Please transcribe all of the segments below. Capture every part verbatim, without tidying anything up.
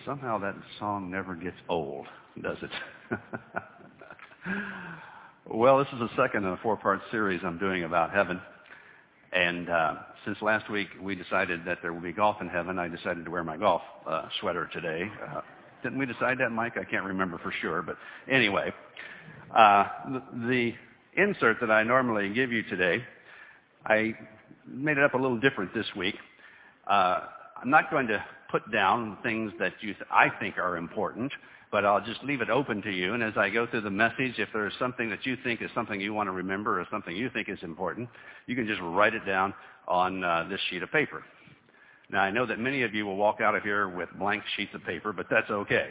Somehow that song never gets old, does it? Well, this is the second in a four-part series I'm doing about heaven. And uh, since last week we decided that there will be golf in heaven, I decided to wear my golf uh, sweater today. Uh, didn't we decide that, Mike? I can't remember for sure. But anyway, uh, the, the insert that I normally give you today, I made it up a little different this week. Uh, I'm not going to put down things that you th- I think are important, but I'll just leave it open to you. And as I go through the message, if there's something that you think is something you want to remember or something you think is important, you can just write it down on uh, this sheet of paper. Now, I know that many of you will walk out of here with blank sheets of paper, but that's okay.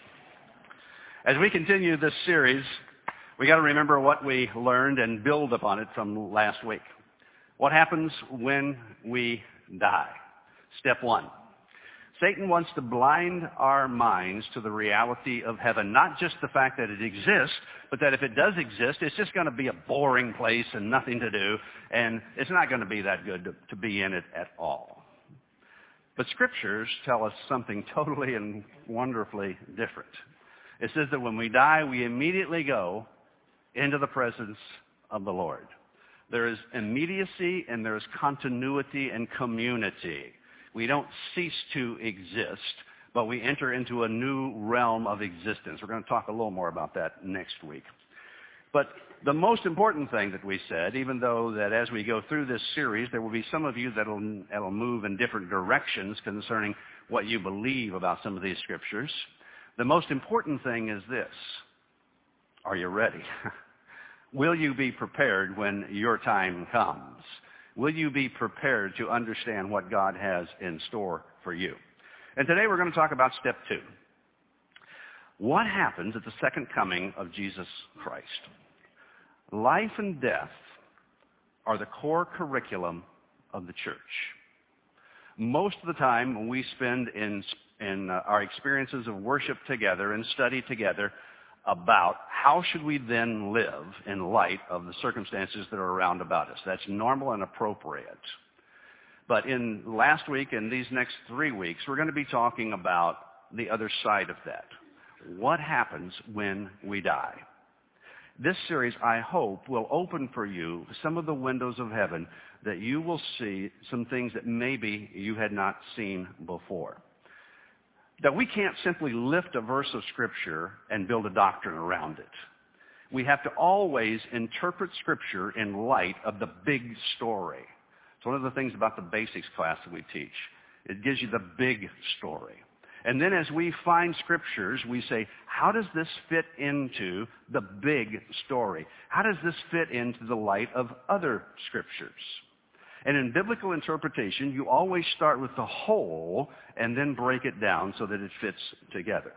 As we continue this series, we got to remember what we learned and build upon it from last week. What happens when we die? Step one. Satan wants to blind our minds to the reality of heaven, not just the fact that it exists, but that if it does exist, it's just going to be a boring place and nothing to do, and it's not going to be that good to, to be in it at all. But scriptures tell us something totally and wonderfully different. It says that when we die, we immediately go into the presence of the Lord. There is immediacy and there is continuity and community. We don't cease to exist, but we enter into a new realm of existence. We're going to talk a little more about that next week. But the most important thing that we said, even though that as we go through this series, there will be some of you that'll, that'll move in different directions concerning what you believe about some of these scriptures. The most important thing is this. Are you ready? Will you be prepared when your time comes? Will you be prepared to understand what God has in store for you? And today we're going to talk about step two. What happens at the second coming of Jesus Christ? Life and death are the core curriculum of the church. Most of the time we spend in, in uh, our experiences of worship together and study together about how should we then live in light of the circumstances that are around about us. That's normal and appropriate. But in last week and these next three weeks, we're going to be talking about the other side of that. What happens when we die? This series, I hope, will open for you some of the windows of heaven that you will see some things that maybe you had not seen before. That we can't simply lift a verse of Scripture and build a doctrine around it. We have to always interpret Scripture in light of the big story. It's one of the things about the basics class that we teach. It gives you the big story. And then as we find Scriptures, we say, how does this fit into the big story? How does this fit into the light of other Scriptures? And in biblical interpretation, you always start with the whole and then break it down so that it fits together.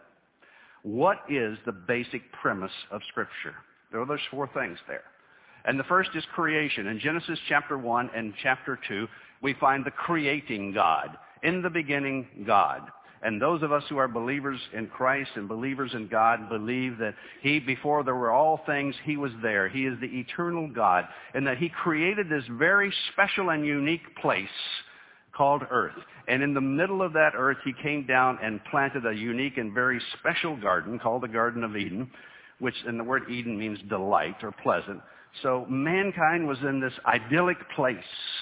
What is the basic premise of Scripture? There are those four things there. And the first is creation. In Genesis chapter one and chapter two, we find the creating God. In the beginning, God. And those of us who are believers in Christ and believers in God believe that He, before there were all things, He was there. He is the eternal God. And that He created this very special and unique place called earth. And in the middle of that earth, He came down and planted a unique and very special garden called the Garden of Eden, which, and the word Eden means delight or pleasant. So mankind was in this idyllic place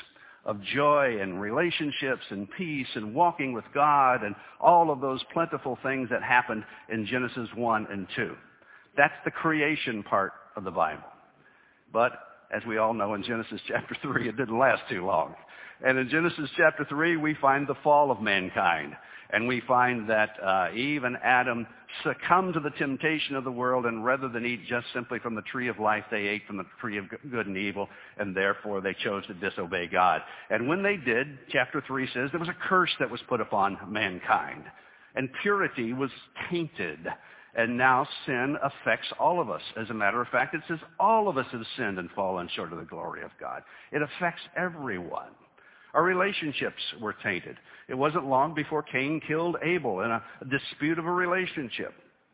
of joy and relationships and peace and walking with God and all of those plentiful things that happened in Genesis one and two. That's the creation part of the Bible. But as we all know, in Genesis chapter three, it didn't last too long. And in Genesis chapter three, we find the fall of mankind. And we find that uh, Eve and Adam succumbed to the temptation of the world, and rather than eat just simply from the tree of life, they ate from the tree of good and evil, and therefore they chose to disobey God. And when they did, chapter three says, there was a curse that was put upon mankind. And purity was tainted. And now sin affects all of us. As a matter of fact, it says all of us have sinned and fallen short of the glory of God. It affects everyone. Our relationships were tainted. It wasn't long before Cain killed Abel in a dispute of a relationship.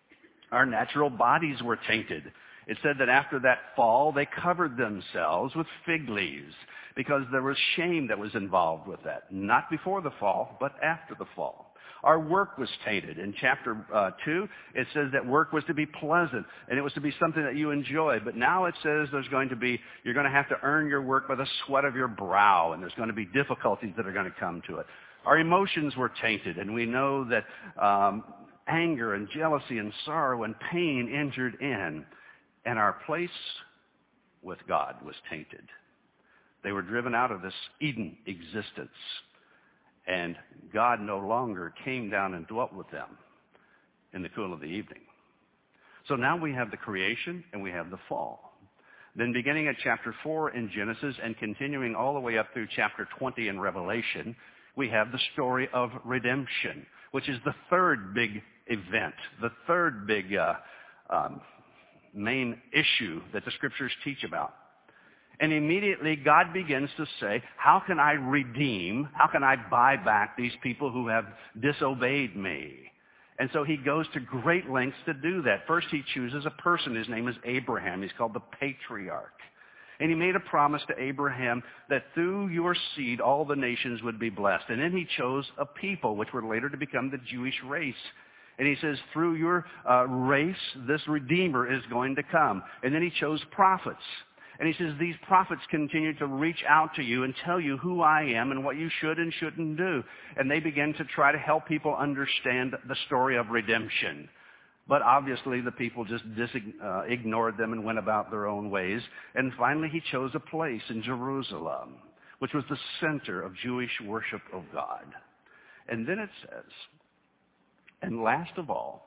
Our natural bodies were tainted. It said that after that fall, they covered themselves with fig leaves because there was shame that was involved with that. Not before the fall, but after the fall. Our work was tainted. In chapter uh, two, it says that work was to be pleasant, and it was to be something that you enjoy. But now it says there's going to be, you're going to have to earn your work by the sweat of your brow, and there's going to be difficulties that are going to come to it. Our emotions were tainted, and we know that um, anger and jealousy and sorrow and pain entered in, and our place with God was tainted. They were driven out of this Eden existence, and God no longer came down and dwelt with them in the cool of the evening. So now we have the creation and we have the fall. Then beginning at chapter four in Genesis and continuing all the way up through chapter twenty in Revelation, we have the story of redemption, which is the third big event, the third big uh, um, main issue that the scriptures teach about. And immediately God begins to say, how can I redeem, how can I buy back these people who have disobeyed me? And so he goes to great lengths to do that. First he chooses a person. His name is Abraham. He's called the patriarch. And he made a promise to Abraham that through your seed all the nations would be blessed. And then he chose a people, which were later to become the Jewish race. And he says, through your uh, race, this Redeemer is going to come. And then he chose prophets. And he says, these prophets continue to reach out to you and tell you who I am and what you should and shouldn't do. And they begin to try to help people understand the story of redemption. But obviously the people just dis- uh, ignored them and went about their own ways. And finally he chose a place in Jerusalem, which was the center of Jewish worship of God. And then it says, and last of all,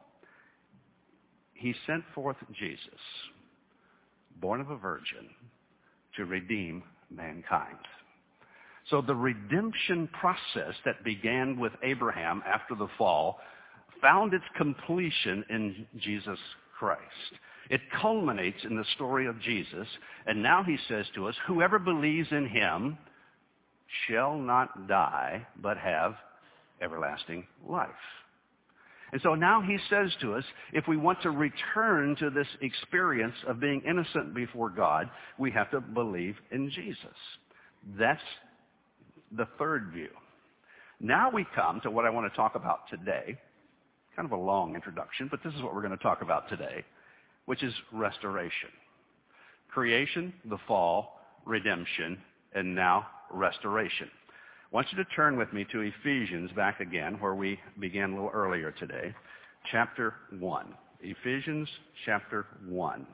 he sent forth Jesus, born of a virgin, to redeem mankind. So the redemption process that began with Abraham after the fall found its completion in Jesus Christ. It culminates in the story of Jesus, and now he says to us, whoever believes in him shall not die, but have everlasting life. And so now he says to us, if we want to return to this experience of being innocent before God, we have to believe in Jesus. That's the third view. Now we come to what I want to talk about today. Kind of a long introduction, but this is what we're going to talk about today, which is restoration. Creation, the fall, redemption, and now restoration. I want you to turn with me to Ephesians back again, where we began a little earlier today, chapter one. Ephesians chapter one.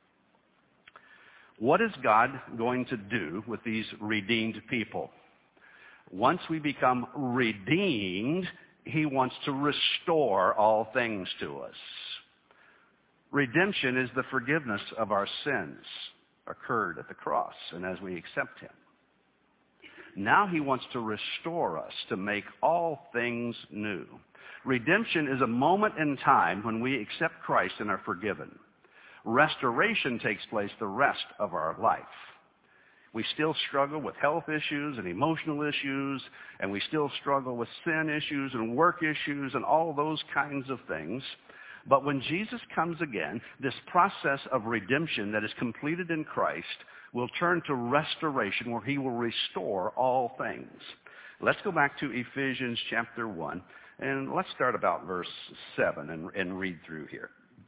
What is God going to do with these redeemed people? Once we become redeemed, he wants to restore all things to us. Redemption is the forgiveness of our sins occurred at the cross, and as we accept him. Now he wants to restore us, to make all things new. Redemption is a moment in time when we accept Christ and are forgiven. Restoration takes place the rest of our life. We still struggle with health issues and emotional issues, and we still struggle with sin issues and work issues and all those kinds of things. But when Jesus comes again, this process of redemption that is completed in Christ will turn to restoration, where he will restore all things. Let's go back to Ephesians chapter one, and let's start about verse seven and, and read through here.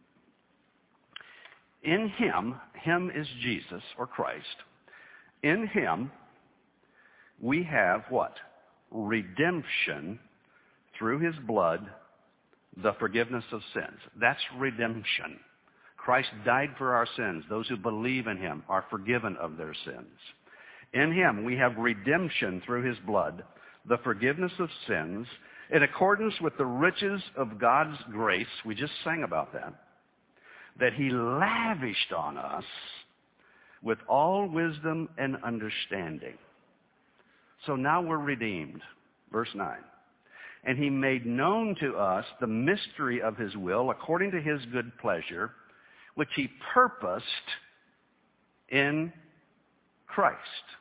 In him, him is Jesus, or Christ. In him, we have what? Redemption through his blood, the forgiveness of sins. That's redemption. Christ died for our sins. Those who believe in him are forgiven of their sins. In him, we have redemption through his blood, the forgiveness of sins, in accordance with the riches of God's grace. We just sang about that. That he lavished on us with all wisdom and understanding. So now we're redeemed. Verse nine. And he made known to us the mystery of his will according to his good pleasure, which he purposed in Christ,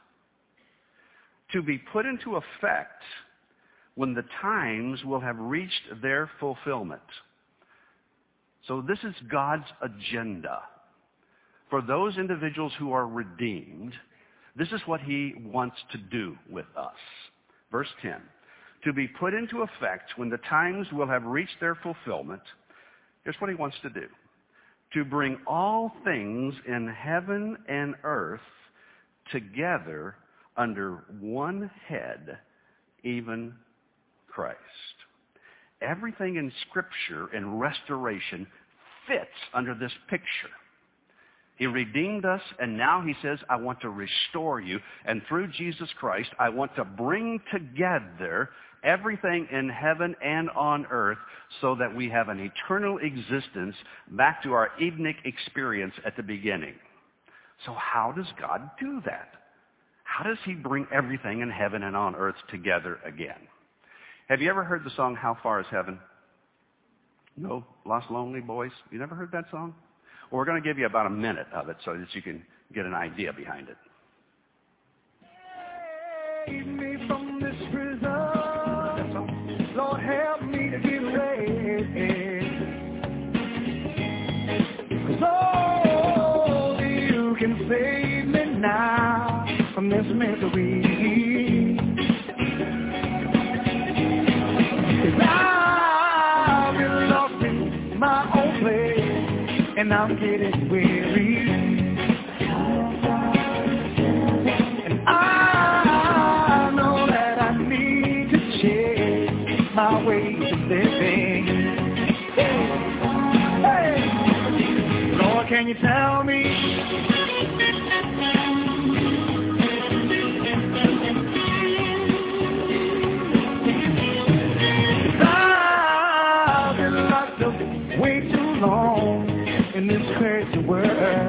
to be put into effect when the times will have reached their fulfillment. So this is God's agenda. For those individuals who are redeemed, this is what he wants to do with us. Verse ten. to be put into effect when the times will have reached their fulfillment, here's what he wants to do. To bring all things in heaven and earth together under one head, even Christ. Everything in Scripture and restoration fits under this picture. He redeemed us, and now he says, I want to restore you. And through Jesus Christ, I want to bring together everything in heaven and on earth so that we have an eternal existence back to our Edenic experience at the beginning. So how does God do that? How does he bring everything in heaven and on earth together again? Have you ever heard the song, How Far Is Heaven? No? Lost Lonely Boys? You never heard that song? Well, we're going to give you about a minute of it so that you can get an idea behind it. Save me from this prison. Lord, help me to get away. 'Cause only you can save me now from this misery. 'Cause I've been lost in my own place, and I'm getting weary. And I know that I need to change my ways of living. Hey, Lord, can you tell me? I've been locked up way too long in this crazy world.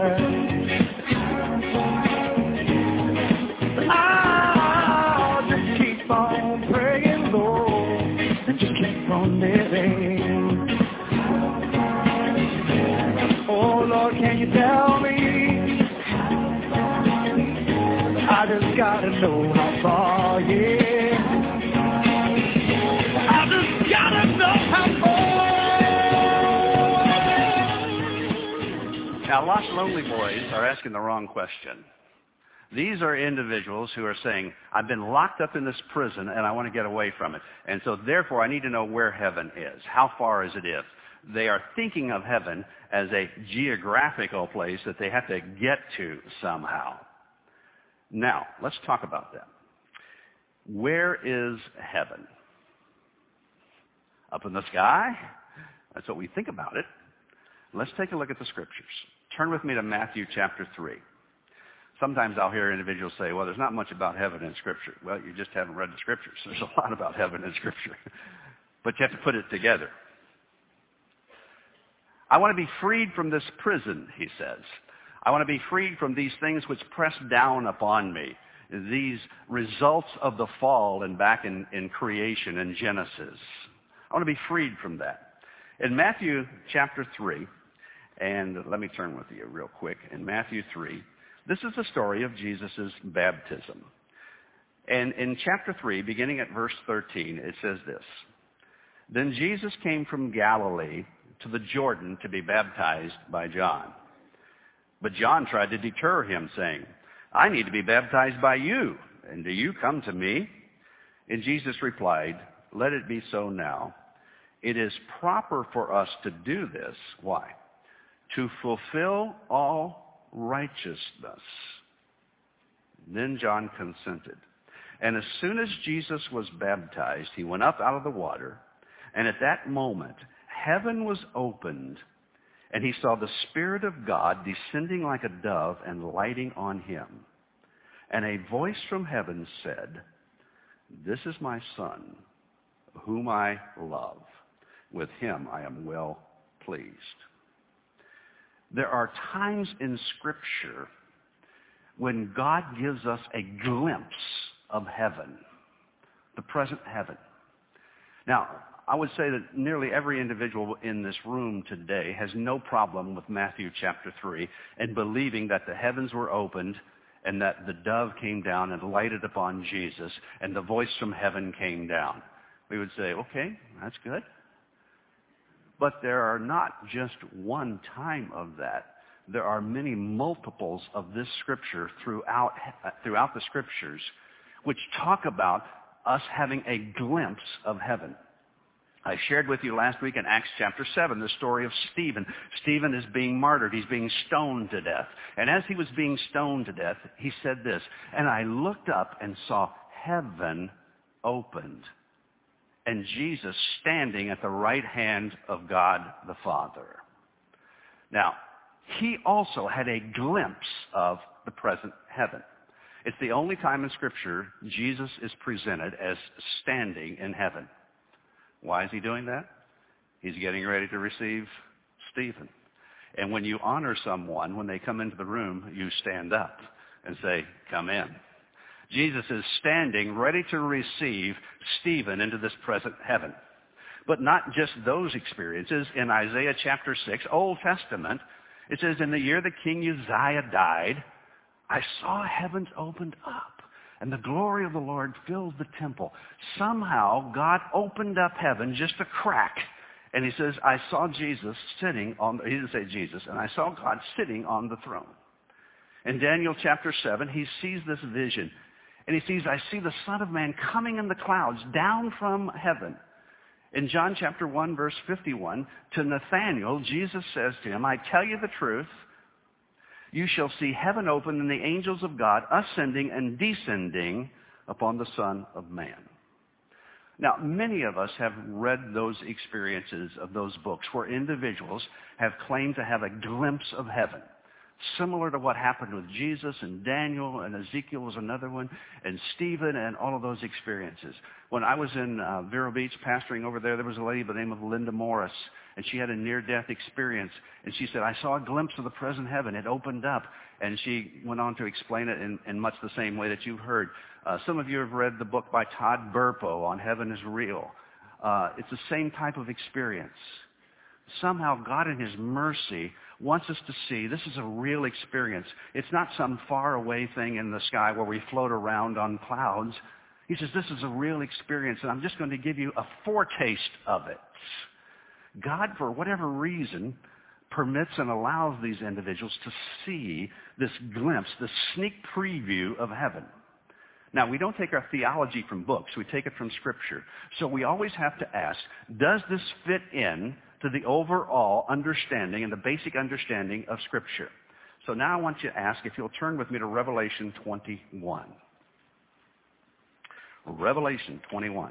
I'll just keep on praying, Lord, and just keep on living. Oh, Lord, can you tell me? I just gotta know how far, yeah. I just gotta know how far. Now, Lost Lonely Boys are asking the wrong question. These are individuals who are saying, I've been locked up in this prison and I want to get away from it. And so therefore I need to know where heaven is. How far is it if? They are thinking of heaven as a geographical place that they have to get to somehow. Now, let's talk about that. Where is heaven? Up in the sky? That's what we think about it. Let's take a look at the Scriptures. Turn with me to Matthew chapter three. Sometimes I'll hear individuals say, well, there's not much about heaven in Scripture. Well, you just haven't read the Scriptures. There's a lot about heaven in Scripture. But you have to put it together. I want to be freed from this prison, he says. I want to be freed from these things which press down upon me, these results of the fall and back in, in creation in Genesis. I want to be freed from that. In Matthew chapter three, and let me turn with you real quick. In Matthew three, this is the story of Jesus' baptism. And in chapter three, beginning at verse thirteen, it says this. Then Jesus came from Galilee to the Jordan to be baptized by John. But John tried to deter him, saying, I need to be baptized by you, and do you come to me? And Jesus replied, let it be so now. It is proper for us to do this. Why? To fulfill all righteousness. Then John consented. And as soon as Jesus was baptized, he went up out of the water. And at that moment, heaven was opened, and he saw the Spirit of God descending like a dove and lighting on him. And a voice from heaven said, this is my Son, whom I love. With him I am well pleased. There are times in Scripture when God gives us a glimpse of heaven, the present heaven. Now, I would say that nearly every individual in this room today has no problem with Matthew chapter three and believing that the heavens were opened and that the dove came down and lighted upon Jesus and the voice from heaven came down. We would say, okay, that's good. But there are not just one time of that. There are many multiples of this Scripture throughout, throughout the Scriptures which talk about us having a glimpse of heaven. I shared with you last week in Acts chapter seven the story of Stephen. Stephen is being martyred. He's being stoned to death. And as he was being stoned to death, he said this, "And I looked up and saw heaven opened, and Jesus standing at the right hand of God the Father." Now, he also had a glimpse of the present heaven. It's the only time in Scripture Jesus is presented as standing in heaven. Why is he doing that? He's getting ready to receive Stephen. And when you honor someone, when they come into the room, you stand up and say, "Come in." Jesus is standing ready to receive Stephen into this present heaven. But not just those experiences. In Isaiah chapter six, Old Testament, it says, "In the year that King Uzziah died, I saw heavens opened up, and the glory of the Lord filled the temple." Somehow, God opened up heaven, just a crack. And he says, I saw Jesus sitting on, he didn't say Jesus, and I saw God sitting on the throne. In Daniel chapter seven, he sees this vision. And he sees, "I see the Son of Man coming in the clouds down from heaven." In John chapter one, verse fifty-one, to Nathanael, Jesus says to him, "I tell you the truth, you shall see heaven open and the angels of God ascending and descending upon the Son of Man." Now, many of us have read those experiences of those books where individuals have claimed to have a glimpse of heaven, similar to what happened with Jesus and Daniel, and Ezekiel was another one, and Stephen, and all of those experiences. When I was in uh, Vero Beach pastoring over there, there was a lady by the name of Linda Morris, and she had a near-death experience. And she said, "I saw a glimpse of the present heaven. It opened up." And she went on to explain it in, in much the same way that you've heard. Uh, some of you have read the book by Todd Burpo on Heaven is Real. Uh, it's the same type of experience. Somehow God in his mercy wants us to see this is a real experience. It's not some faraway thing in the sky where we float around on clouds. He says this is a real experience, and I'm just going to give you a foretaste of it. God, for whatever reason, permits and allows these individuals to see this glimpse, this sneak preview of heaven. Now, we don't take our theology from books. We take it from Scripture. So we always have to ask, does this fit in to the overall understanding and the basic understanding of Scripture? So now I want you to ask if you'll turn with me to Revelation twenty-one. Revelation twenty-one.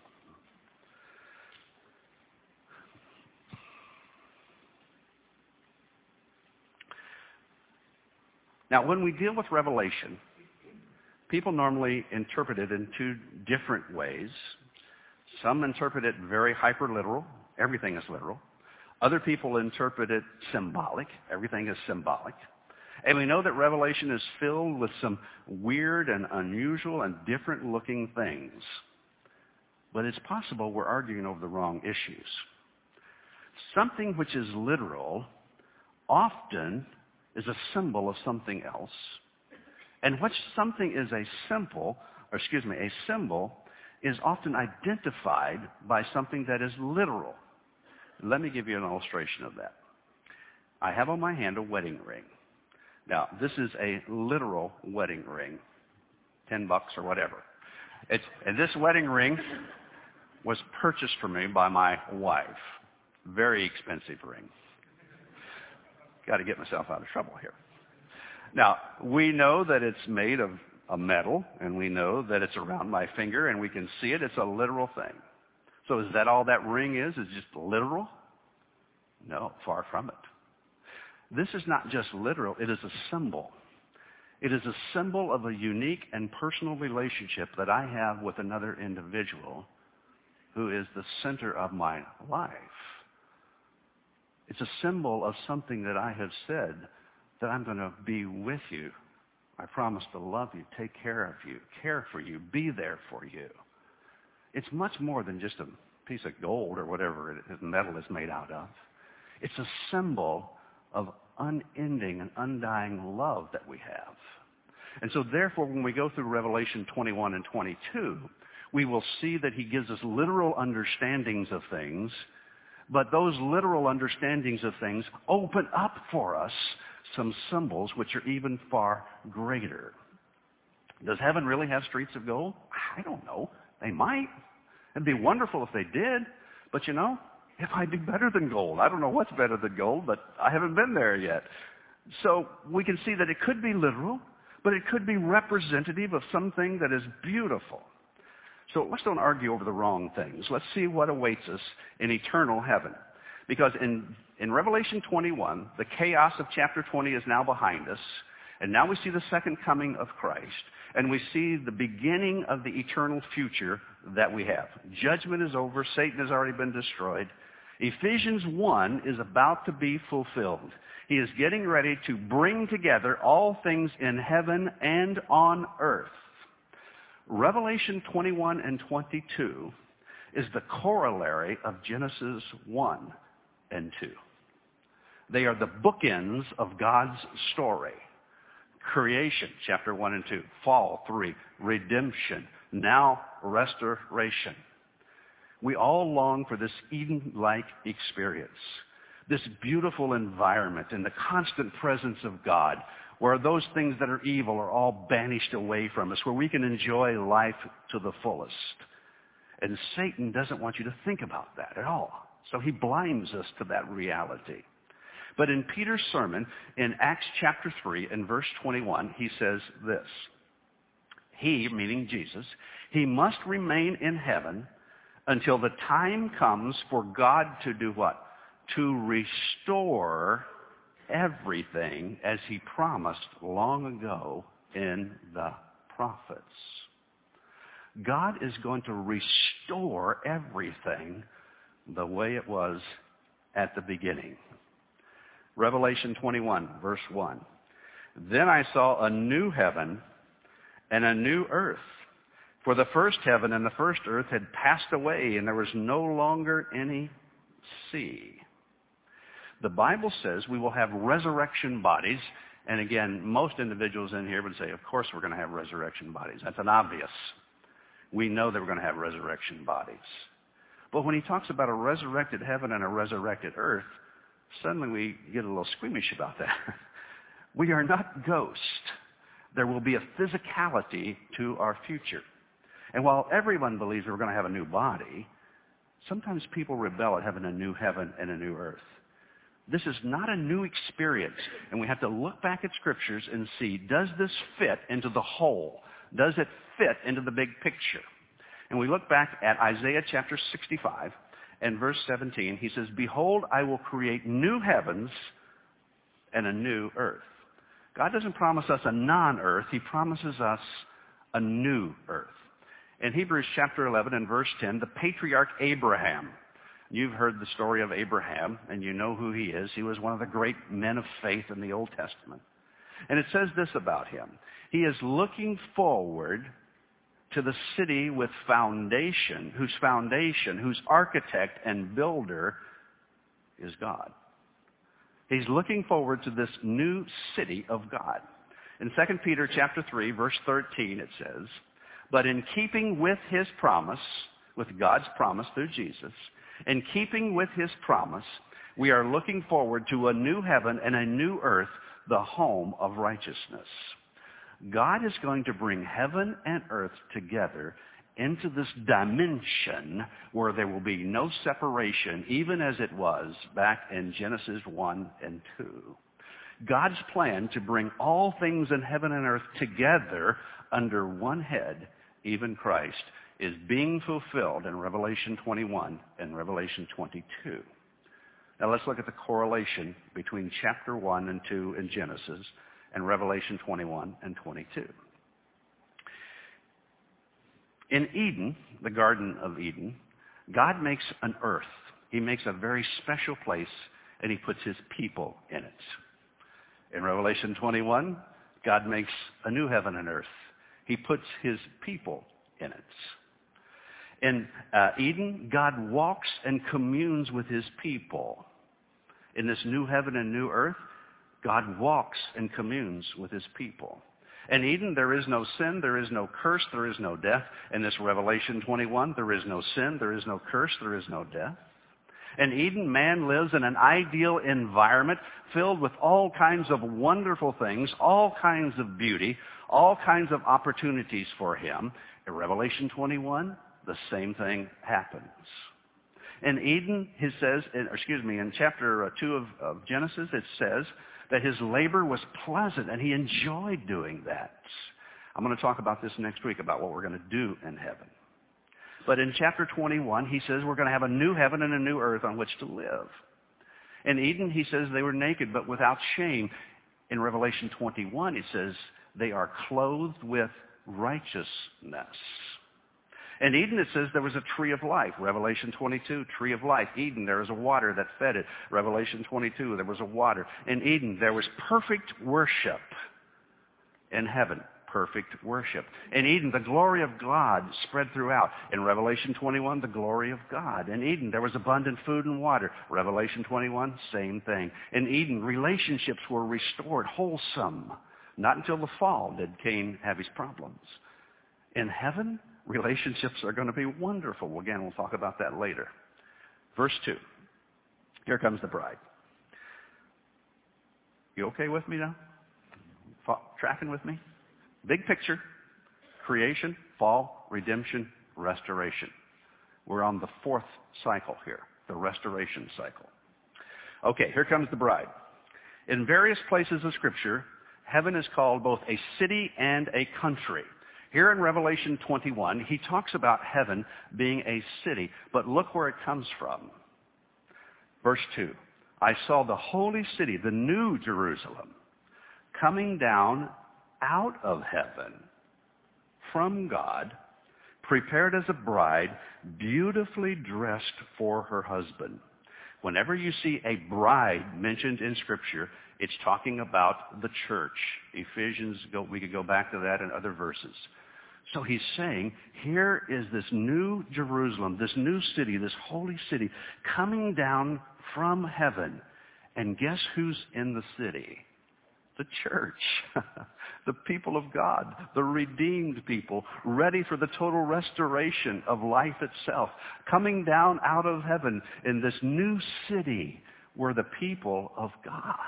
Now, when we deal with Revelation, people normally interpret it in two different ways. Some interpret it very hyper-literal. Everything is literal. Other people interpret it symbolic. Everything is symbolic. And we know that Revelation is filled with some weird and unusual and different-looking things. But it's possible we're arguing over the wrong issues. Something which is literal often is a symbol of something else. And what something is a symbol, or excuse me, a symbol, is often identified by something that is literal. Let me give you an illustration of that. I have on my hand a wedding ring. Now, this is a literal wedding ring, ten bucks or whatever. It's, and this wedding ring was purchased for me by my wife. Very expensive ring. Got to get myself out of trouble here. Now, we know that it's made of a metal, and we know that it's around my finger, and we can see it. It's a literal thing. So is that all that ring is? Is it just literal? No, far from it. This is not just literal. It is a symbol. It is a symbol of a unique and personal relationship that I have with another individual who is the center of my life. It's a symbol of something that I have said, that I'm going to be with you. I promise to love you, take care of you, care for you, be there for you. It's much more than just a piece of gold or whatever it is, metal is made out of. It's a symbol of unending and undying love that we have. And so therefore, when we go through Revelation twenty-one and twenty-two, we will see that he gives us literal understandings of things, but those literal understandings of things open up for us some symbols which are even far greater. Does heaven really have streets of gold? I don't know. They might. It'd be wonderful if they did. But you know, it might be better than gold. I don't know what's better than gold, but I haven't been there yet. So we can see that it could be literal, but it could be representative of something that is beautiful. So let's don't argue over the wrong things. Let's see what awaits us in eternal heaven. Because in, in Revelation twenty-one, the chaos of chapter twenty is now behind us. And now we see the second coming of Christ. And we see the beginning of the eternal future that we have. Judgment is over. Satan has already been destroyed. Ephesians one is about to be fulfilled. He is getting ready to bring together all things in heaven and on earth. Revelation twenty-one and twenty-two is the corollary of Genesis one and two. They are the bookends of God's story. Creation, chapter one and two. Fall, three. Redemption. Now, restoration. We all long for this Eden-like experience. This beautiful environment in the constant presence of God, where those things that are evil are all banished away from us, where we can enjoy life to the fullest. And Satan doesn't want you to think about that at all. So he blinds us to that reality. But in Peter's sermon, in Acts chapter three and verse twenty-one, he says this. He, meaning Jesus, he must remain in heaven until the time comes for God to do what? To restore everything as he promised long ago in the prophets. God is going to restore everything the way it was at the beginning. Revelation twenty-one, verse one. Then I saw a new heaven and a new earth. For the first heaven and the first earth had passed away, and there was no longer any sea. The Bible says we will have resurrection bodies. And again, most individuals in here would say, of course we're going to have resurrection bodies. That's an obvious. We know that we're going to have resurrection bodies. But when he talks about a resurrected heaven and a resurrected earth, suddenly we get a little squeamish about that. We are not ghosts. There will be a physicality to our future. And while everyone believes we're going to have a new body, sometimes people rebel at having a new heaven and a new earth. This is not a new experience, and we have to look back at scriptures and see, does this fit into the whole? Does it fit into the big picture? And we look back at Isaiah chapter sixty-five and verse seventeen. He says, behold, I will create new heavens and a new earth. God doesn't promise us a non-earth. He promises us a new earth. In Hebrews chapter eleven and verse ten, the patriarch Abraham. You've heard the story of Abraham, and you know who he is. He was one of the great men of faith in the Old Testament. And it says this about him. He is looking forward to the city with foundation, whose foundation, whose architect and builder is God. He's looking forward to this new city of God. In Second Peter chapter three, verse thirteen, it says, but in keeping with his promise, with God's promise through Jesus, in keeping with his promise, we are looking forward to a new heaven and a new earth, the home of righteousness. God is going to bring heaven and earth together into this dimension where there will be no separation, even as it was back in Genesis one and two. God's plan to bring all things in heaven and earth together under one head, even Christ, is being fulfilled in Revelation twenty-one and Revelation twenty-two. Now let's look at the correlation between chapter one and two in Genesis and Revelation twenty-one and twenty-two. In Eden, the Garden of Eden, God makes an earth. He makes a very special place, and he puts his people in it. In Revelation twenty-one, God makes a new heaven and earth. He puts his people in it. In uh, Eden, God walks and communes with his people. In this new heaven and new earth, God walks and communes with his people. In Eden, there is no sin, there is no curse, there is no death. In this Revelation twenty-one, there is no sin, there is no curse, there is no death. In Eden, man lives in an ideal environment filled with all kinds of wonderful things, all kinds of beauty, all kinds of opportunities for him. In Revelation twenty-one, the same thing happens. In Eden, he says, or excuse me, in chapter two of, of Genesis, it says that his labor was pleasant and he enjoyed doing that. I'm going to talk about this next week, about what we're going to do in heaven. But in chapter twenty-one, he says we're going to have a new heaven and a new earth on which to live. In Eden, he says they were naked but without shame. In Revelation twenty-one, it says they are clothed with righteousness. In Eden, it says there was a tree of life. Revelation twenty-two, tree of life. Eden, there was a water that fed it. Revelation twenty-two, there was a water. In Eden, there was perfect worship. In heaven, perfect worship. In Eden, the glory of God spread throughout. In Revelation twenty-one, the glory of God. In Eden, there was abundant food and water. Revelation twenty-one, same thing. In Eden, relationships were restored, wholesome. Not until the fall did Cain have his problems. In heaven, relationships are going to be wonderful. Again, we'll talk about that later. Verse two. Here comes the bride. You okay with me now? Tracking with me? Big picture. Creation, fall, redemption, restoration. We're on the fourth cycle here, the restoration cycle. Okay, here comes the bride. In various places of Scripture, heaven is called both a city and a country. Here in Revelation twenty-one, he talks about heaven being a city, but look where it comes from. Verse two, I saw the holy city, the new Jerusalem, coming down out of heaven from God, prepared as a bride, beautifully dressed for her husband. Whenever you see a bride mentioned in Scripture, it's talking about the church. Ephesians, go, we could go back to that in other verses. So he's saying, here is this new Jerusalem, this new city, this holy city, coming down from heaven. And guess who's in the city? The church, the people of God, the redeemed people, ready for the total restoration of life itself, coming down out of heaven in this new city where the people of God.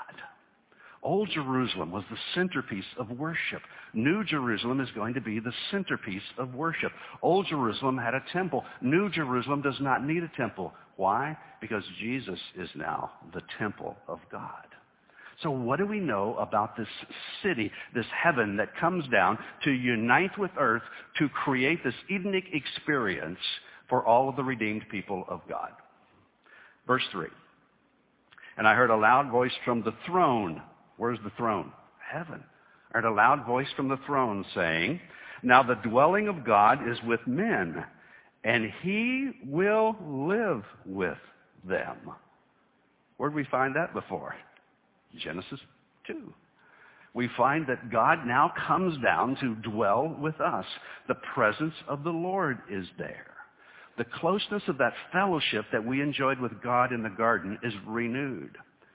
Old Jerusalem was the centerpiece of worship. New Jerusalem is going to be the centerpiece of worship. Old Jerusalem had a temple. New Jerusalem does not need a temple. Why? Because Jesus is now the temple of God. So what do we know about this city, this heaven that comes down to unite with earth to create this Edenic experience for all of the redeemed people of God? Verse three. And I heard a loud voice from the throne. Where's the throne? Heaven. I heard a loud voice from the throne saying, now the dwelling of God is with men, and he will live with them. Where did we find that before? Genesis two. We find that God now comes down to dwell with us. The presence of the Lord is there. The closeness of that fellowship that we enjoyed with God in the garden is renewed.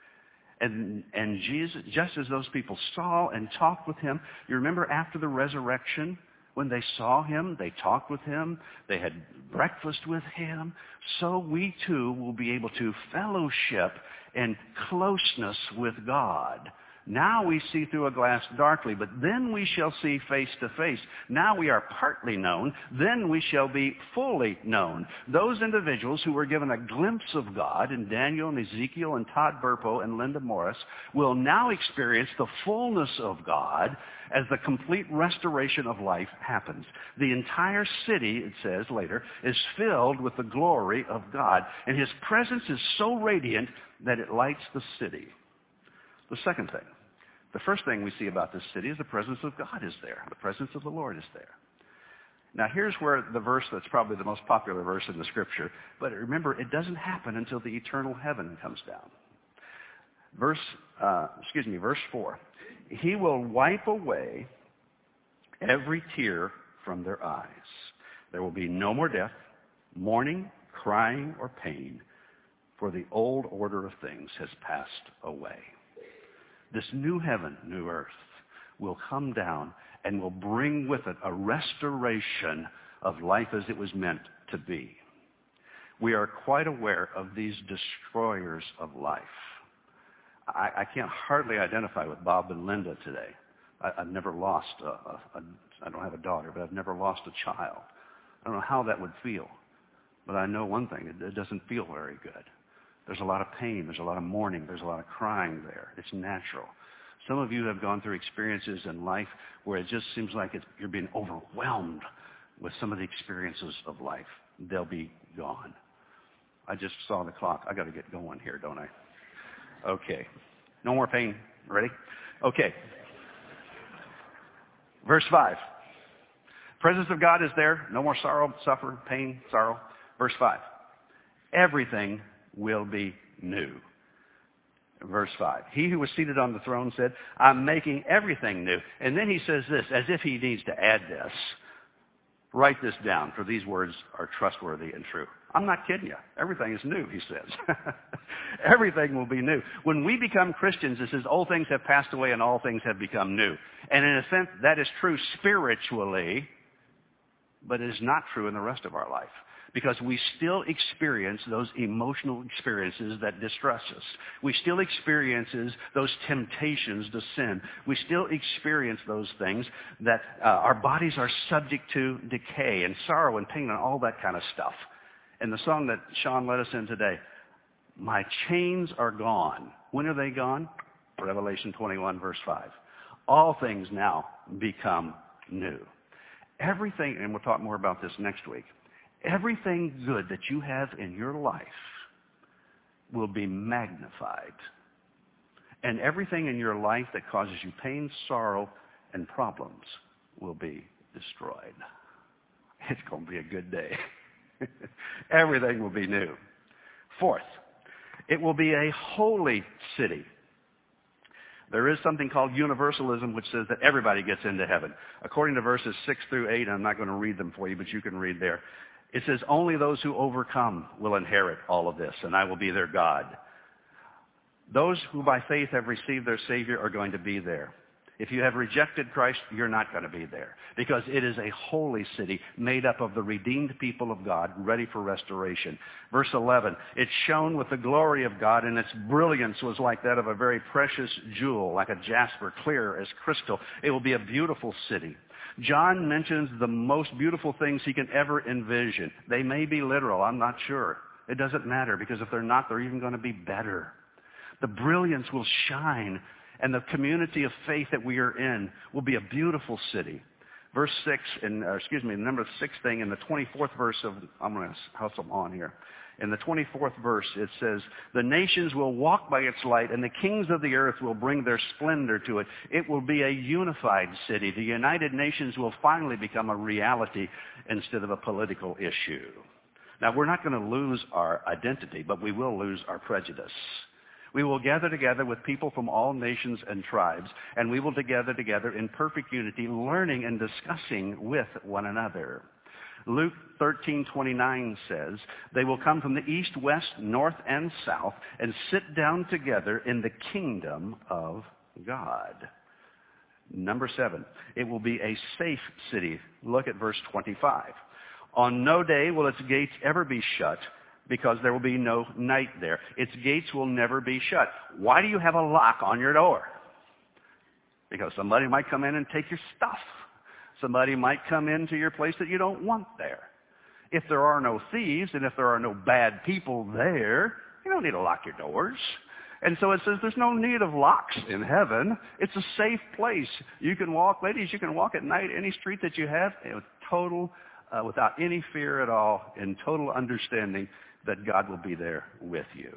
And, and Jesus, just as those people saw and talked with him, you remember after the resurrection, when they saw him, they talked with him, they had breakfast with him. So we too will be able to fellowship and closeness with God. Now we see through a glass darkly, but then we shall see face to face. Now we are partly known, then we shall be fully known. Those individuals who were given a glimpse of God in Daniel and Ezekiel and Todd Burpo and Linda Morris will now experience the fullness of God as the complete restoration of life happens. The entire city, it says later, is filled with the glory of God, and his presence is so radiant that it lights the city. The second thing, the first thing we see about this city is the presence of God is there. The presence of the Lord is there. Now here's where the verse that's probably the most popular verse in the Scripture, but remember, it doesn't happen until the eternal heaven comes down. Verse, uh, excuse me, verse four. He will wipe away every tear from their eyes. There will be no more death, mourning, crying, or pain, for the old order of things has passed away. This new heaven, new earth, will come down and will bring with it a restoration of life as it was meant to be. We are quite aware of these destroyers of life. I, I can't hardly identify with Bob and Linda today. I, I've never lost a, a, a, I don't have a daughter, but I've never lost a child. I don't know how that would feel. But I know one thing, it, it doesn't feel very good. There's a lot of pain. There's a lot of mourning. There's a lot of crying there. It's natural. Some of you have gone through experiences in life where it just seems like it's, you're being overwhelmed with some of the experiences of life. They'll be gone. I just saw the clock. I got to get going here, don't I? Okay. No more pain. Ready? Okay. Verse five. Presence of God is there. No more sorrow, suffer, pain, sorrow. Verse five. Everything will be new. Verse five. He who was seated on the throne said, I'm making everything new. And then he says this, as if he needs to add this. Write this down, for these words are trustworthy and true. I'm not kidding you. Everything is new, he says. Everything will be new. When we become Christians, it says, old things have passed away and all things have become new. And in a sense, that is true spiritually, but it is not true in the rest of our life. Because we still experience those emotional experiences that distress us. We still experience those temptations to sin. We still experience those things that uh, our bodies are subject to decay and sorrow and pain and all that kind of stuff. And the song that Sean led us in today, my chains are gone. When are they gone? Revelation twenty-one, verse five. All things now become new. Everything, and we'll talk more about this next week, everything good that you have in your life will be magnified. And everything in your life that causes you pain, sorrow, and problems will be destroyed. It's going to be a good day. Everything will be new. Fourth, it will be a holy city. There is something called universalism, which says that everybody gets into heaven. According to verses six through eight, I'm not going to read them for you, but you can read there. It says, only those who overcome will inherit all of this, and I will be their God. Those who by faith have received their Savior are going to be there. If you have rejected Christ, you're not going to be there, because it is a holy city made up of the redeemed people of God, ready for restoration. Verse eleven, it shone with the glory of God, and its brilliance was like that of a very precious jewel, like a jasper, clear as crystal. It will be a beautiful city. John mentions the most beautiful things he can ever envision. They may be literal, I'm not sure. It doesn't matter, because if they're not, they're even going to be better. The brilliance will shine, and the community of faith that we are in will be a beautiful city. Verse six, and uh, excuse me, the number six thing in the twenty-fourth verse of, I'm going to hustle on here. In the twenty-fourth verse, it says, the nations will walk by its light, and the kings of the earth will bring their splendor to it. It will be a unified city. The United Nations will finally become a reality instead of a political issue. Now, we're not going to lose our identity, but we will lose our prejudice. We will gather together with people from all nations and tribes, and we will gather together in perfect unity, learning and discussing with one another. Luke thirteen twenty-nine says, they will come from the east, west, north, and south, and sit down together in the kingdom of God. Number seven, it will be a safe city. Look at verse twenty-five. On no day will its gates ever be shut, because there will be no night there. Its gates will never be shut. Why do you have a lock on your door? Because somebody might come in and take your stuff. Somebody might come into your place that you don't want there. If there are no thieves and if there are no bad people there, you don't need to lock your doors. And so it says there's no need of locks in heaven. It's a safe place. You can walk, ladies, you can walk at night any street that you have with total, uh, without any fear at all, in total understanding that God will be there with you.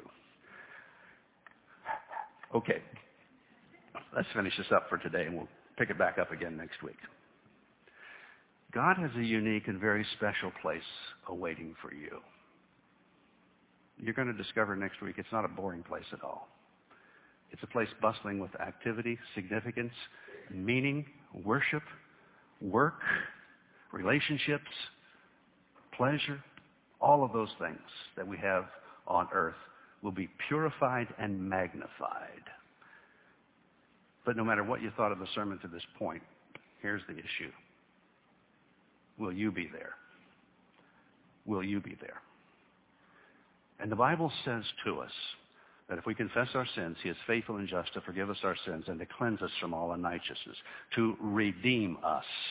Okay, let's finish this up for today, and we'll pick it back up again next week. God has a unique and very special place awaiting for you. You're going to discover next week it's not a boring place at all. It's a place bustling with activity, significance, meaning, worship, work, relationships, pleasure. All of those things that we have on earth will be purified and magnified. But no matter what you thought of the sermon to this point, here's the issue. Will you be there? Will you be there? And the Bible says to us that if we confess our sins, he is faithful and just to forgive us our sins and to cleanse us from all unrighteousness, to redeem us.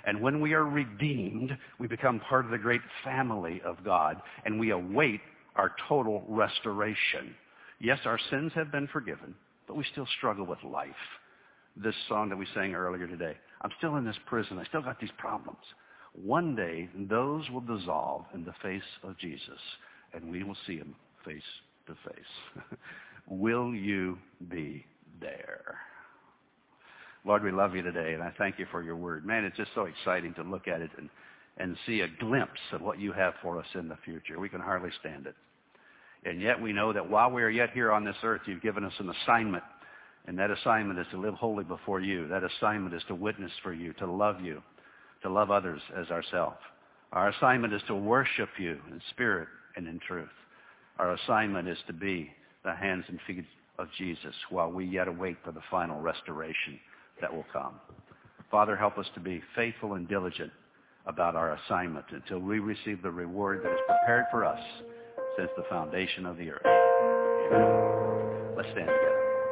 And when we are redeemed, we become part of the great family of God, and we await our total restoration. Yes, our sins have been forgiven, but we still struggle with life. This song that we sang earlier today, I'm still in this prison. I still got these problems. One day, those will dissolve in the face of Jesus, and we will see him face to face. Will you be there? Lord, we love you today, and I thank you for your word. Man, it's just so exciting to look at it and, and see a glimpse of what you have for us in the future. We can hardly stand it. And yet we know that while we are yet here on this earth, you've given us an assignment, and that assignment is to live holy before you. That assignment is to witness for you, to love you, to love others as ourselves. Our assignment is to worship you in spirit and in truth. Our assignment is to be the hands and feet of Jesus while we yet await for the final restoration that will come. Father, help us to be faithful and diligent about our assignment until we receive the reward that is prepared for us since the foundation of the earth. Amen. Let's stand together.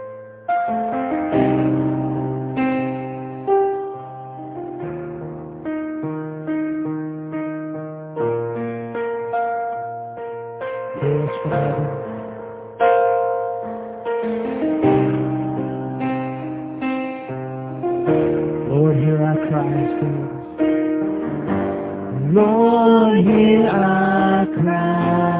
Lord, hear our cries, Lord, hear our cries.